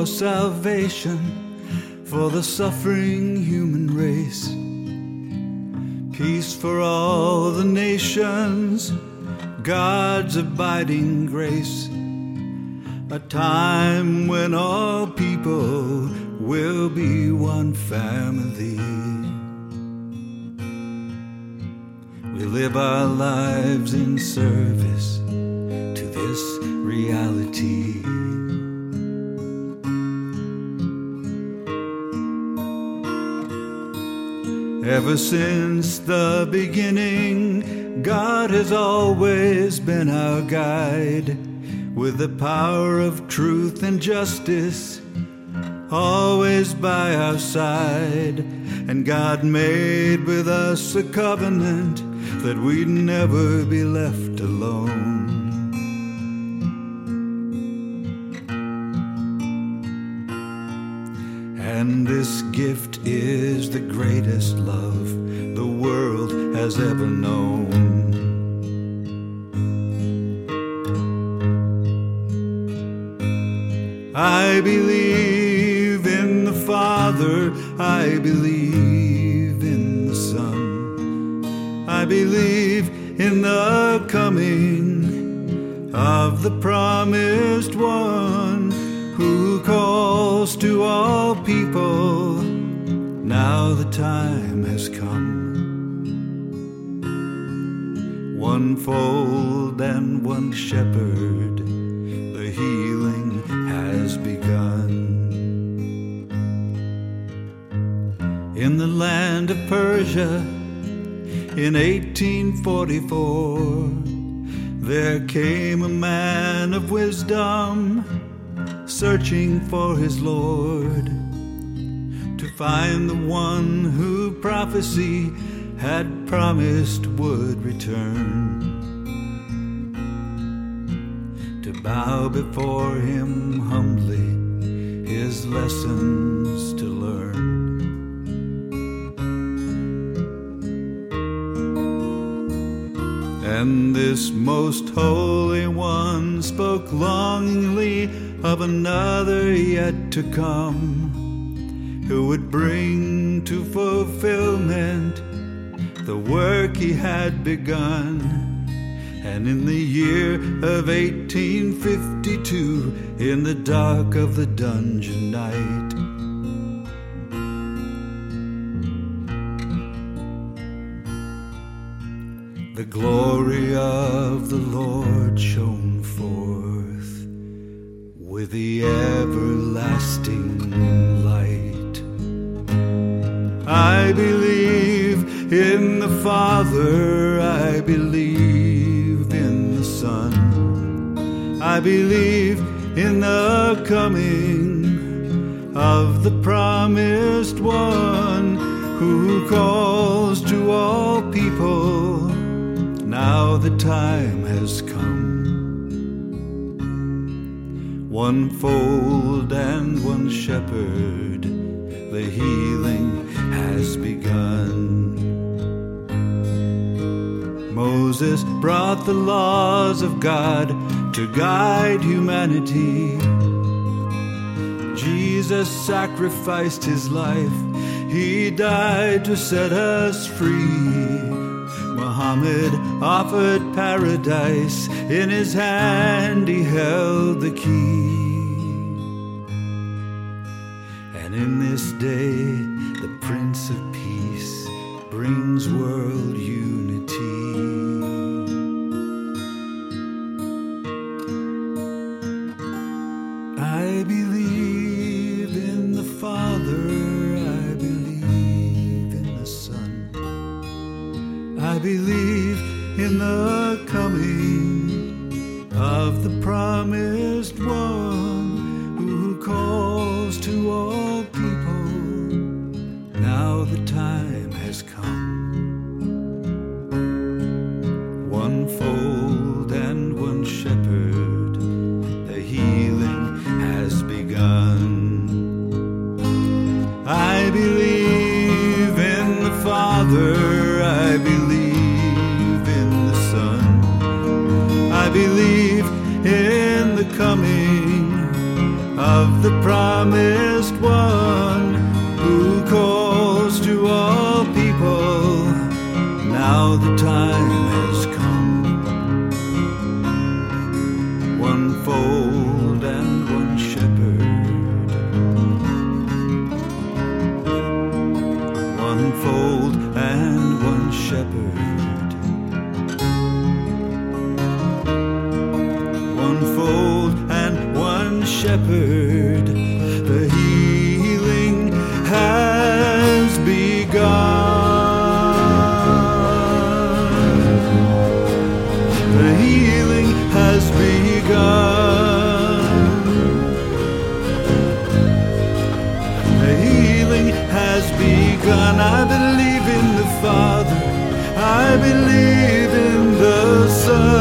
for salvation for the suffering human race. Peace for all the nations, God's abiding grace. A time when all people will be one family. We live our lives in service to this reality. Ever since the beginning, God has always been our guide, with the power of truth and justice always by our side. And God made with us a covenant that we'd never be left alone. And this gift is the greatest love the world has ever known. I believe in the Father, I believe in the Son, I believe in the coming of the promised one, who calls to all people. Now the time has come. One fold and one shepherd, the healing has begun. In the land of Persia, in 1844, there came a man of wisdom, searching for his Lord, to find the one who prophecy had promised would return, to bow before him humbly, his lessons to learn. And this most holy one spoke longingly of another yet to come, who would bring to fulfillment the work he had begun. And in the year of 1852, in the dark of the dungeon night, the glory of the Lord shone forth with the everlasting light. I believe in the Father, I believe in the Son, I believe in the coming of the promised one, who calls to all people. Now the time has come. One fold and one shepherd, the healing has begun. Moses brought the laws of God to guide humanity. Jesus sacrificed his life, he died to set us free. Muhammad offered paradise, in his hand he held the key. And in this day, the Prince of Peace brings world unity. I believe in the Father, I believe in the Son, I believe in the coming of the promised one, who calls to all people. Now the time has come. One fold and one shepherd, the healing has begun. I believe in the Father, I believe in the Son, I believe in the coming of the promised one who calls to all people. Now the time has come. One fold and one shepherd. One fold and one shepherd. One fold and one shepherd. The healing has begun. The healing has begun. The healing has begun. I believe in the Father. I believe in the Son.